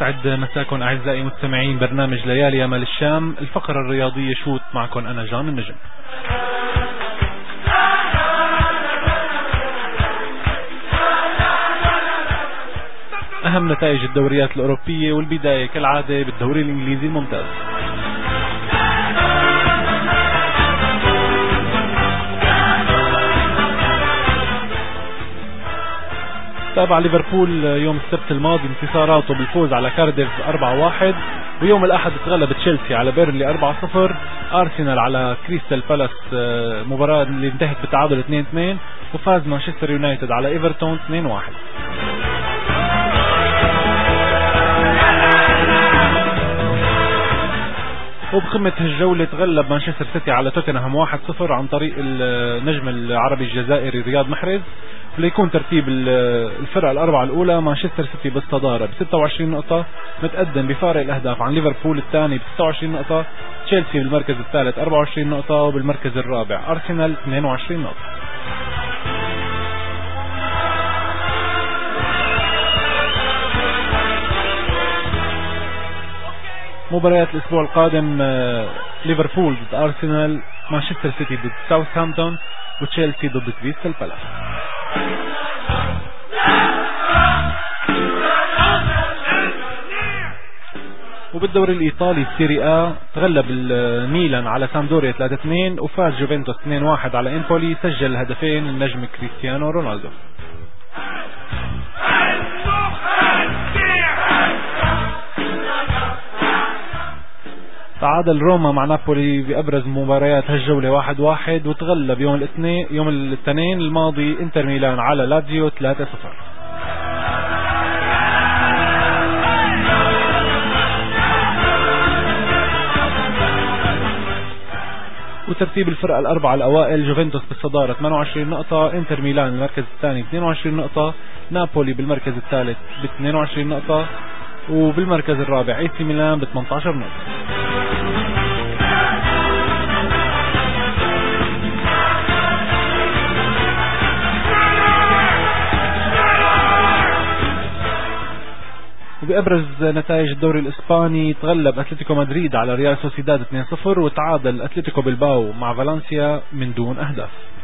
يسعد مساكم أعزائي مستمعين برنامج ليالي يا مال الشام، الفقرة الرياضية شوت، معكم أنا جان النجم. أهم نتائج الدوريات الأوروبية، والبداية كالعادة بالدوري الإنجليزي الممتاز. تابع ليفربول يوم السبت الماضي انتصاراته بالفوز على كارديف 4-1، ويوم الأحد تغلب تشيلسي على بيرنلي 4-0، أرسنال على كريستال بالاس مباراة اللي انتهت بالتعادل 2-2، وفاز مانشستر يونايتد على إيفرتون 2-1. وبقمة الجولة تغلب مانشستر سيتي على توتنهام 1-0 عن طريق النجم العربي الجزائري رياض محرز، ليكون ترتيب الفرقة الأربعة الأولى مانشستر سيتي بالصدارة ب26 نقطة، متقدم بفارق الأهداف عن ليفربول الثاني ب26 نقطة، تشيلسي بالمركز الثالث 24 نقطة، وبالمركز الرابع أرسنال 22 نقطة. مباريات الأسبوع القادم: ليفربول ضد أرسنال، مانشستر سيتي ضد ساوثهامبتون، وتشيلسي ضد كريستال بالاس. وبالدوري الإيطالي السيري آ تغلب الميلان على سامدوريا 3-2، وفاز جوفنتوس 2-1 على إمبولي، سجل هدفين النجم كريستيانو رونالدو. تعادل روما مع نابولي بأبرز مباريات هالجولة 1-1، وتغلب يوم الاثنين الماضي انتر ميلان على لاتزيو 3-0. وترتيب الفرقة الأربعة الأوائل: جوفنتوس بالصدارة 28 نقطة، انتر ميلان المركز الثاني 22 نقطة، نابولي بالمركز الثالث ب 22 نقطة، وبالمركز الرابع اي سي ميلان ب 18 نقطة. وبأبرز نتائج الدوري الإسباني: تغلب أتلتيكو مدريد على ريال سوسيداد 2-0، وتعادل أتلتيكو بلباو مع فالنسيا من دون أهداف.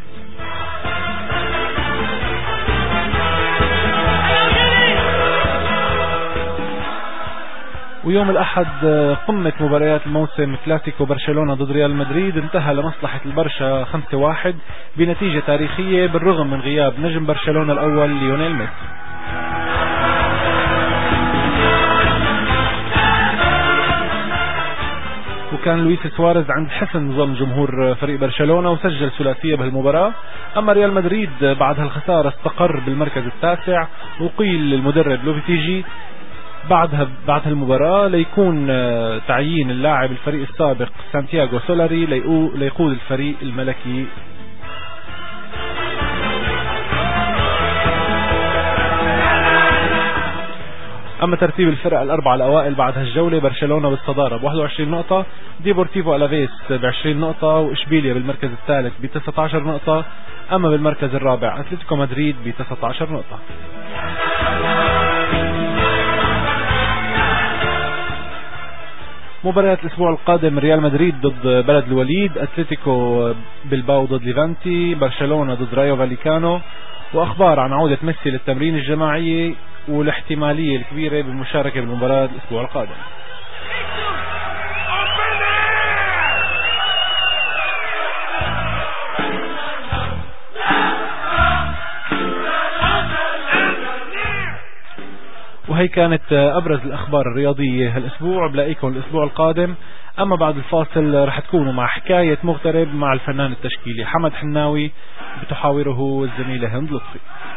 ويوم الأحد قمة مباريات الموسم، كلاسيكو برشلونة ضد ريال مدريد، انتهى لمصلحة البرشا 5-1 بنتيجة تاريخية بالرغم من غياب نجم برشلونة الأول ليونيل ميسي. وكان لويس سواريز عند حسن ظن جمهور فريق برشلونة وسجل ثلاثية بهالمباراة. أما ريال مدريد بعد هالخسارة استقر بالمركز التاسع، وقيل للمدرب لوبيتيجي بعد هالمباراة ليكون تعيين اللاعب الفريق السابق سانتياغو سولاري ليقود الفريق الملكي. أما ترتيب الفرق الأربعة الأوائل بعد هالجولة: برشلونة بالصدارة ب21 نقطة، ديبورتيفو ألافيس ب20 نقطة، وإشبيليا بالمركز الثالث ب19 نقطة، أما بالمركز الرابع أتلتيكو مدريد ب19 نقطة. مباريات الأسبوع القادم: ريال مدريد ضد بلد الوليد، أتلتيكو بلباو ضد ليفانتي، برشلونة ضد رايو فاليكانو، وأخبار عن عودة ميسي للتمرين الجماعي والاحتمالية الكبيرة بالمشاركة بالمباراة الأسبوع القادم. وهي كانت أبرز الأخبار الرياضية هالأسبوع. بلاقيكم الأسبوع القادم. أما بعد الفاصل رح تكونوا مع حكاية مغترب مع الفنان التشكيلي حمد حناوي، بتحاوره الزميلة هند لطفي.